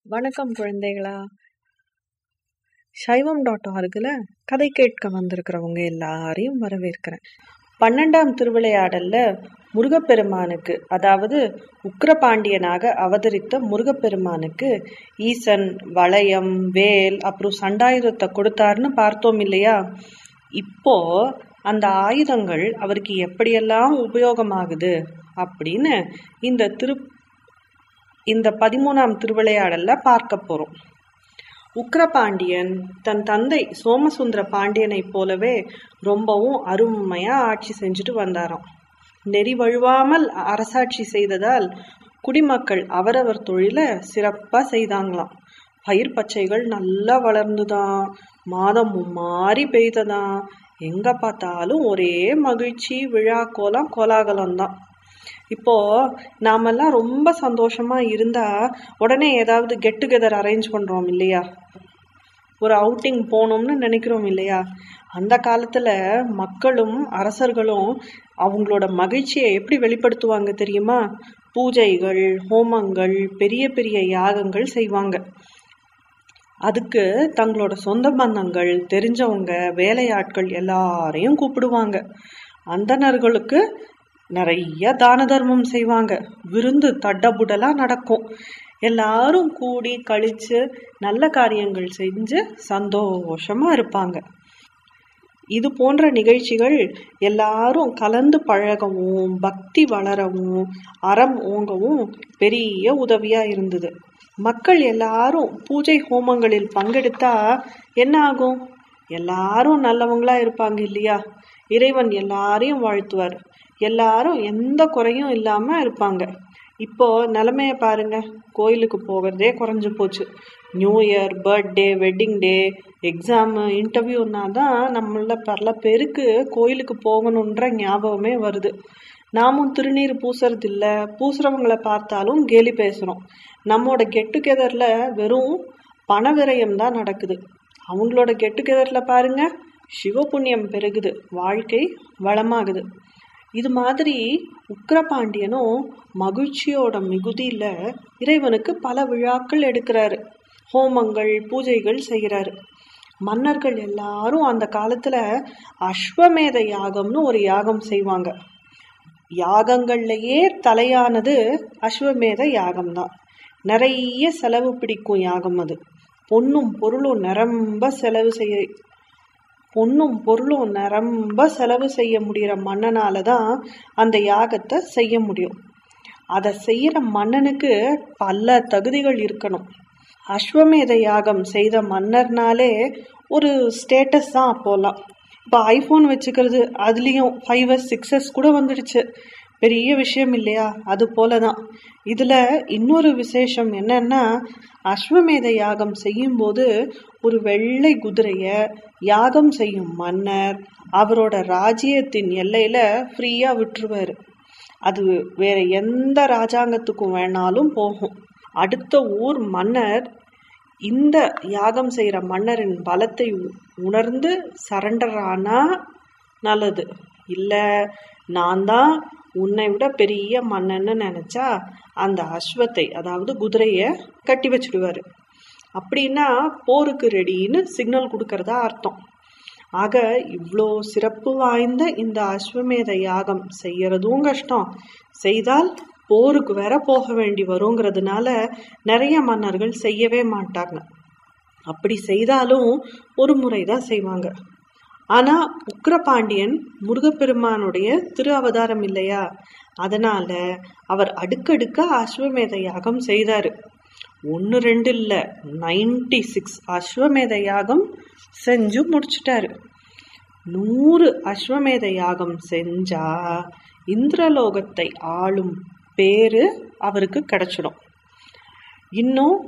வணக்கம் குழந்தைகளா. சைவம்.orgல கதை கேட்க வந்திருக்கிறவங்க எல்லாரையும் வரவேற்கிறேன். 12ஆம் திருவிளையாடல்ல முருகப்பெருமானுக்கு, அதாவது உக்கிரபாண்டியனாக அவதரித்த முருகப்பெருமானுக்கு ஈசன் வளையம், வேல், அப்புறம் சண்டாயுதத்தை கொடுத்தாருன்னு பார்த்தோம் இல்லையா? இப்போ அந்த ஆயுதங்கள் அவருக்கு எப்படியெல்லாம் உபயோகமாகுது அப்படின்னு இந்த 13ஆம் திருவிளையாடல்ல பார்க்க போறோம். உக்கிரபாண்டியன் தன் தந்தை சோமசுந்தர பாண்டியனை போலவே ரொம்பவும் அருமையா ஆட்சி செஞ்சுட்டு வந்தாராம். நெறி வழுவாமல் அரசாட்சி செய்ததால் குடிமக்கள் அவரவர் தொழில சிறப்பா செய்தாங்களாம். பயிர் பச்சைகள் நல்லா வளர்ந்துதான், மாதம் மாறி பெய்ததான், எங்க பார்த்தாலும் ஒரே மகிழ்ச்சி, விழா கோலாகலம் தான். இப்போ நாமெல்லாம் ரொம்ப சந்தோஷமா இருந்தா உடனே ஏதாவது கெட் டுகெதர் அரேஞ்ச் பண்றோம் இல்லையா? ஒரு அவுட்டிங் போனோம்னு நினைக்கிறோம் இல்லையா? அந்த காலத்துல மக்களும் அரசர்களும் அவங்களோட மகிழ்ச்சியை எப்படி வெளிப்படுத்துவாங்க தெரியுமா? பூஜைகள், ஹோமங்கள், பெரிய பெரிய யாகங்கள் செய்வாங்க. அதுக்கு தங்களோட சொந்த பந்தங்கள், தெரிஞ்சவங்க, வேலையாட்கள் எல்லாரையும் கூப்பிடுவாங்க. அந்தணர்களுக்கு நிறைய தான தர்மம் செய்வாங்க. விருந்து தட்டபுடலா நடக்கும். எல்லாரும் கூடி கழிச்சு நல்ல காரியங்கள் செஞ்சு சந்தோஷமா இருப்பாங்க. இது போன்ற நிகழ்ச்சிகள் எல்லாரும் கலந்து பழகவும், பக்தி வளரவும், அறம் ஓங்கவும் பெரிய உதவியா இருந்தது. மக்கள் எல்லாரும் பூஜை ஹோமங்களில் பங்கெடுத்தா என்ன ஆகும்? எல்லாரும் நல்லவங்களா இருப்பாங்க இல்லையா? இறைவன் எல்லாரையும் வாழ்த்துவார். எல்லாரும் எந்த குறையும் இல்லாம இருப்பாங்க. இப்போ நிலைமைய பாருங்க, கோயிலுக்கு போகிறதே குறைஞ்சு போச்சு. New year, birthday, wedding day, exam, இன்டர்வியூனா தான் நம்மள பல பேருக்கு கோயிலுக்கு போகணுன்ற ஞாபகமே வருது. நாமும் திருநீர் பூசுறது இல்ல, பூசுறவங்களை பார்த்தாலும் கேலி பேசுறோம். நம்மோட கெட் டுகெதர்ல வெறும் பண விரயம் தான் நடக்குது. அவங்களோட கெட் டுகெதர்ல பாருங்க, சிவபுண்ணியம் பெருகுது, வாழ்க்கை வளமாகுது. இது மாதிரி உக்கிரபாண்டியனும் மகிழ்ச்சியோட மிகுதியில இறைவனுக்கு பல விழாக்கள் எடுக்கிறாரு. ஹோமங்கள், பூஜைகள் செய்கிறாரு. மன்னர்கள் எல்லாரும் அந்த காலத்துல அஸ்வமேத யாகம்னு ஒரு யாகம் செய்வாங்க. யாகங்கள்லயே தலையானது அஸ்வமேத யாகம்தான். நிறைய செலவு பிடிக்கும் யாகம் அது. பொன்னும் பொருளும் நிரம்ப செலவு செய்ய முடிகிற மன்னனாலதான் அந்த யாகத்தை செய்ய முடியும். அதை செய்யற மன்னனுக்கு பல தகுதிகள் இருக்கணும். அஸ்வமேத யாகம் செய்த மன்னர்னாலே ஒரு ஸ்டேட்டஸ் தான் அப்போலாம். இப்போ ஐபோன் வச்சுக்கிறது, அதுலயும் 5S 6S கூட வந்துடுச்சு. பெரிய விஷயம் இல்லையா? அது போலதான் இதுல இன்னொரு விசேஷம் என்னன்னா, அஸ்வமேத யாகம் செய்யும் போது ஒரு வெள்ளை குதிரைய யாகம் செய்யும் மன்னர் அவரோட ராஜ்யத்தின் எல்லையில ஃப்ரீயா விட்டுருவாரு. அது வேற எந்த ராஜாங்கத்துக்கும் வேணாலும் போகும். அடுத்த ஊர் மன்னர் இந்த யாகம் செய்யற மன்னரின் பலத்தை உணர்ந்து சரண்டர் ஆனா நல்லது. இல்ல, நான் தான் உன்னை விட பெரிய மன்னன்னு நினைச்சா அந்த அஸ்வத்தை, அதாவது குதிரைய கட்டி வச்சிடுவாரு. அப்படின்னா போருக்கு ரெடின்னு சிக்னல் கொடுக்கறதா அர்த்தம். ஆக இவ்வளோ சிறப்பு வாய்ந்த இந்த அஸ்வமேத யாகம் செய்யறதும் கஷ்டம், செய்தால் போருக்கு வேற போக வேண்டி வருங்கிறதுனால நிறைய மன்னர்கள் செய்யவே மாட்டாங்க. அப்படி செய்தாலும் ஒரு முறைதான் செய்வாங்க. ஆனா உக்கிரபாண்டியன் முருகப்பெருமானுடைய திரு அவதாரம் இல்லையா? அதனால அவர் அடுக்கடுக்கா அஸ்வமேத யாகம் செய்தாரு. 1 2 இல்ல, 96 அஸ்வமேத யாகம் செஞ்சு முடிச்சிட்டாரு. 100 அஸ்வமேத யாகம் செஞ்சா இந்திரலோகத்தை ஆளும் பேரு அவருக்கு கிடைச்சிடும். இன்னும்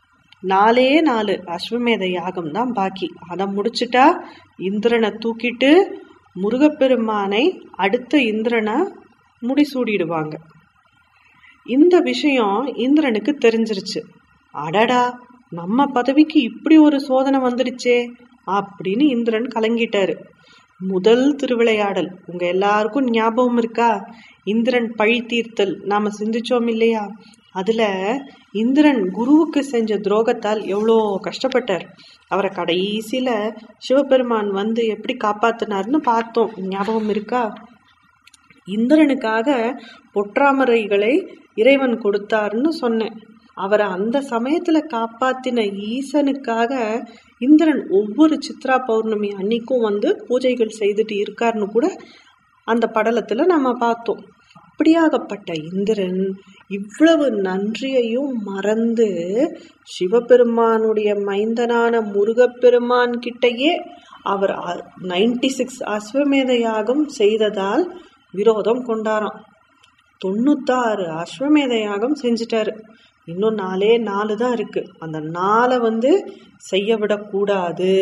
4 அஸ்வமேத யாகம் தான் பாக்கி. அதை முடிச்சுட்டா இந்திரனை தூக்கிட்டு முருகப்பெருமானை அடுத்த இந்திரனை முடிசூடிடுவாங்க. இந்த விஷயம் இந்திரனுக்கு தெரிஞ்சிருச்சு. அடடா, நம்ம பதவிக்கு இப்படி ஒரு சோதனை வந்துடுச்சே அப்படின்னு இந்திரன் கலங்கிட்டாரு. முதல் திருவிளையாடல் உங்க எல்லாருக்கும் ஞாபகம் இருக்கா? இந்திரன் பழி தீர்த்தல் நாம சிந்திச்சோம் இல்லையா? அதுல இந்திரன் குருவுக்கு செஞ்ச துரோகத்தால் எவ்வளோ கஷ்டப்பட்டார். அவரை கடைசியில சிவபெருமான் வந்து எப்படி காப்பாத்தினார்னு பார்த்தோம், ஞாபகம் இருக்கா? இந்திரனுக்காக பொற்றாமரைகளை இறைவன் கொடுத்தாருன்னு சொன்னேன். அவரை அந்த சமயத்துல காப்பாத்தின ஈசனுக்காக இந்திரன் ஒவ்வொரு சித்ரா பௌர்ணமி அன்னைக்கும் வந்து பூஜைகள் செய்துட்டு இருக்காருன்னு கூட அந்த படலத்துல நம்ம பார்த்தோம். அப்படியாகப்பட்ட இந்திரன் இவ்வளவு நன்றியையும் மறந்து சிவபெருமானுடைய மைந்தனான முருகப்பெருமான் கிட்டையே அவர் 96 அஸ்வமேத யாகம் செய்ததால் விரோதம் கொண்டாராம். 96 அஸ்வமேத யாகம் செஞ்சிட்டாரு. இன்னும் 4 தான் இருக்கு. அந்த 4 வந்து செய்ய விடக்கூடாது.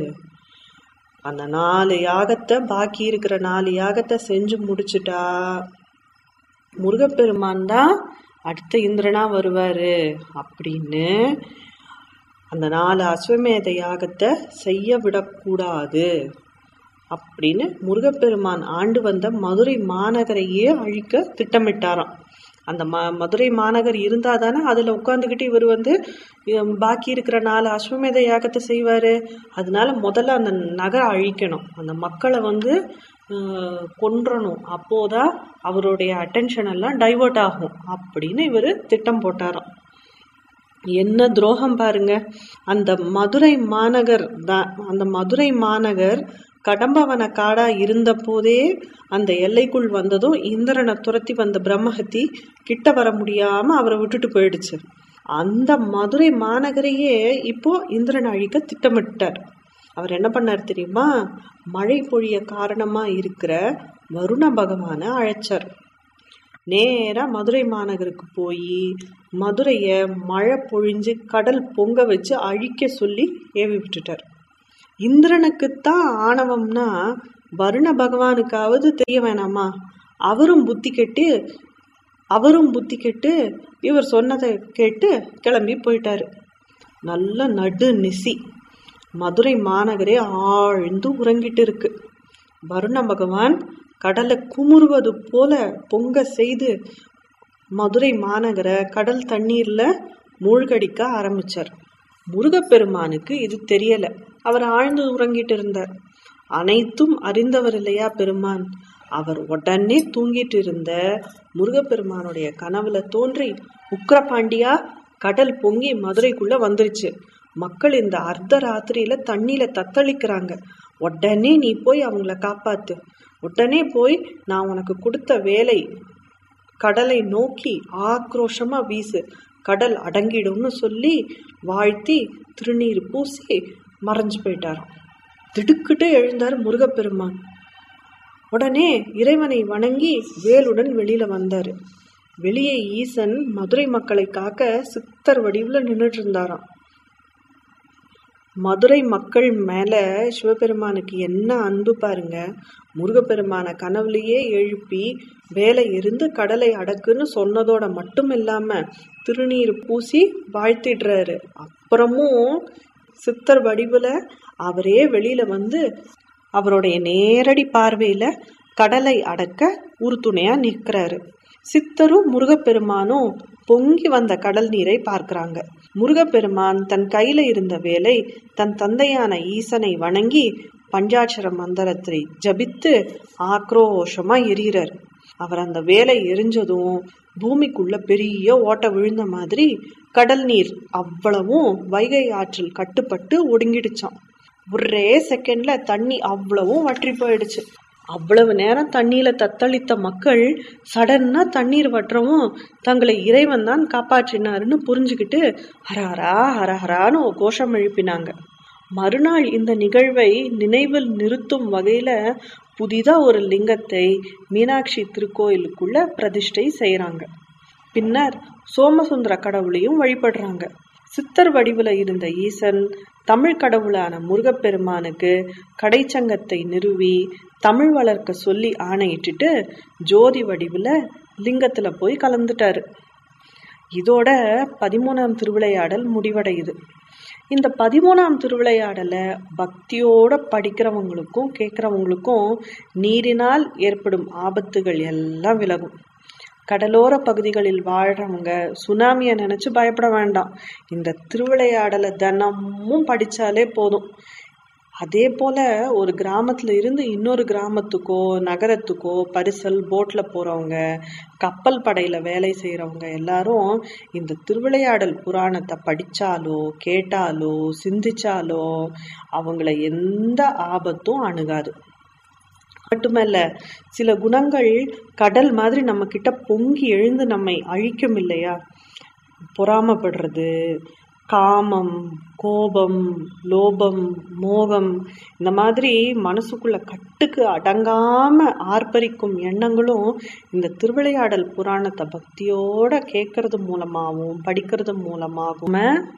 அந்த 4 யாகத்தை, பாக்கி இருக்கிற 4 யாகத்தை செஞ்சு முடிச்சுட்டா முருகப்பெருமான் தான் அடுத்த இந்திரனா வருவாரு அப்படின்னு அந்த 4 அஸ்வமேத யாகத்தை செய்ய விடக்கூடாது அப்படின்னு முருகப்பெருமான் ஆண்டு வந்த மதுரை மாநகரையே அழிக்க திட்டமிட்டாராம். அந்த மதுரை மாநகர் இருந்தா தானே அதுல உட்காந்துக்கிட்டு இவர் வந்து பாக்கி இருக்கிற 4 அஸ்வமேத யாகத்தை செய்வாரு. அதனால முதல்ல அந்த நகரை அழிக்கணும், அந்த மக்களை வந்து கொன்றணும். அப்போதான் அவருடைய அட்டென்ஷன் எல்லாம் டைவர்ட் ஆகும் அப்படின்னு இவர் திட்டம் போட்டாராம். என்ன துரோகம் பாருங்க! அந்த மதுரை மாநகர் தான், அந்த மதுரை மாநகர் கடம்பவன காடா இருந்த போதே அந்த எல்லைக்குள் வந்ததும் இந்திரனை துரத்தி வந்த பிரம்மஹத்தி கிட்ட வர முடியாம அவரை விட்டுட்டு போயிடுச்சு. அந்த மதுரை மாநகரையே இப்போ இந்திரன் அழிக்க திட்டமிட்டார். அவர் என்ன பண்ணார் தெரியுமா? மழை பொழிய காரணமா இருக்கிற வருண பகவான அழைச்சார். நேரா மதுரை மாநகருக்கு போய் மதுரைய மழை பொழிஞ்சு கடல் பொங்க வச்சு அழிக்க சொல்லி ஏவி விட்டுட்டார். இந்திரனுக்குத்தான் ஆணவம்னா வருண பகவானுக்காவது தெரிய வேணாமா? அவரும் புத்தி கெட்டு இவர் சொன்னதை கேட்டு கிளம்பி போயிட்டாரு. நல்ல நடு நிசி மதுரை மாநகரே ஆழ்ந்து உறங்கிட்டு இருக்கு. வருண பகவான் கடலை குமுறுவது போல பொங்க செய்து மதுரை மாநகரை கடல் தண்ணீர்ல மூழ்கடிக்க ஆரம்பிச்சார். முருகப்பெருமானுக்கு இது தெரியல. அவர் ஆழ்ந்து உறங்கிட்டு இருந்தார். அனைத்தும் அறிந்தவர் இல்லையா பெருமான். அவர் உடனே தூங்கிட்டு இருந்த முருகப்பெருமானுடைய கனவுல தோன்றி, உக்கிரபாண்டியா, கடல் பொங்கி மதுரைக்குள்ள வந்துருச்சு. மக்கள் இந்த அர்த்த ராத்திரியில தண்ணியில தத்தளிக்கிறாங்க. உடனே நீ போய் அவங்கள காப்பாத்து. உடனே போய் நான் உனக்கு கொடுத்த வேலை கடலை நோக்கி ஆக்ரோஷமா வீசு, கடல் அடங்கிடும்னு சொல்லி வாழ்த்தி திருநீர் பூசி மறைஞ்சு போயிட்டாராம். திடுக்கிட்டு எழுந்தார் முருகப்பெருமான். உடனே இறைவனை வணங்கி வேலுடன் வெளியில வந்தாரு. வெளியே ஈசன் மதுரை மக்களை காக்க சித்தர் வடிவுல நின்றுட்டு இருந்தாராம். மதுரை மக்கள் மேல சிவபெருமானுக்கு என்ன அன்பு பாருங்க! முருகப்பெருமான கனவுலையே எழுப்பி வேலை இருந்து கடலை அடக்குன்னு சொன்னதோட மட்டும் இல்லாம திருநீர் பூசி வாழ்த்திடுறாரு. அப்புறமும் சித்தர் வடிவுல அவரே வெளியில வந்து அவருடைய நேரடி பார்வையில கடலை அடக்க உறுதுணையா நிற்கிறாரு. சித்தரும் முருகப்பெருமானும் பொங்கி வந்த கடல் நீரை பார்க்கிறாங்க. முருகப்பெருமான் தன் கையில இருந்த வேலை தன் தந்தையான ஈசனை வணங்கி பஞ்சாட்சர மந்திரத்தை ஜபித்து ஆக்ரோஷமா எரிகிறார். அவர் அந்த வேலை எரிஞ்சதும் பூமிக்குள்ள பெரிய ஓட்ட விழுந்த மாதிரி கடல் நீர் அவ்வளவும் வைகை ஆற்றில் கட்டுப்பட்டு ஒடுங்கிடுச்சான். ஒரே செகண்ட்ல தண்ணி அவ்வளவும் வற்றி போயிடுச்சு. அவ்வளவு நேரம் தண்ணீர்ல தத்தளித்த மக்கள் சடன்னா தண்ணீர் வற்றவும் தங்களை இறைவன் தான் காப்பாற்றினாருன்னு புரிஞ்சுக்கிட்டு ஹரஹரா ஹரஹரான்னு கோஷம் எழுப்பினாங்க. மறுநாள் இந்த நிகழ்வை நினைவில் நிறுத்தும் வகையில புதிதா ஒரு லிங்கத்தை மீனாட்சி திருக்கோயிலுக்குள்ள பிரதிஷ்டை செய்யறாங்க. பின்னர் சோமசுந்தர கடவுளையும் வழிபடுறாங்க. சித்தர் வடிவுல இருந்த ஈசன் தமிழ் கடவுளான முருகப்பெருமானுக்கு கடைச்சங்கத்தை நிறுவி தமிழ் வளர்க்க சொல்லி ஆணையிட்டுட்டு ஜோதி வடிவுல லிங்கத்துல போய் கலந்துட்டாரு. இதோட 13ஆம் திருவிளையாடல் முடிவடையுது. இந்த 13ஆம் திருவிளையாடலை பக்தியோட படிக்கிறவங்களுக்கும் கேட்கிறவங்களுக்கும் நீரினால் ஏற்படும் ஆபத்துகள் எல்லாம் விலகும். கடலோர பகுதிகளில் வாழ்றவங்க சுனாமியை நினைச்சு பயப்பட வேண்டாம். இந்த திருவிளையாடலை தினமும் படிச்சாலே போதும். அதே போல ஒரு கிராமத்துல இருந்து இன்னொரு கிராமத்துக்கோ நகரத்துக்கோ பரிசல் போட்ல போறவங்க, கப்பல் படையில வேலை செய்யறவங்க எல்லாரும் இந்த திருவிளையாடல் புராணத்தை படிச்சாலோ கேட்டாலோ சிந்திச்சாலோ அவங்கள எந்த ஆபத்தும் அணுகாது. மட்டுமல்ல, சில குணங்கள் கடல் மாதிரி நம்ம கிட்ட பொங்கி எழுந்து நம்மை அழிக்கும் இல்லையா? பொறாமப்படுறது, காமம், கோபம், லோபம், மோகம், இந்த மாதிரி மனசுக்குள்ள கட்டுக்கு அடங்காம ஆர்ப்பரிக்கும் எண்ணங்களும் இந்த திருவிளையாடல் புராணத்தை பக்தியோட கேட்கறது மூலமாகவும் படிக்கிறது மூலமாகவும்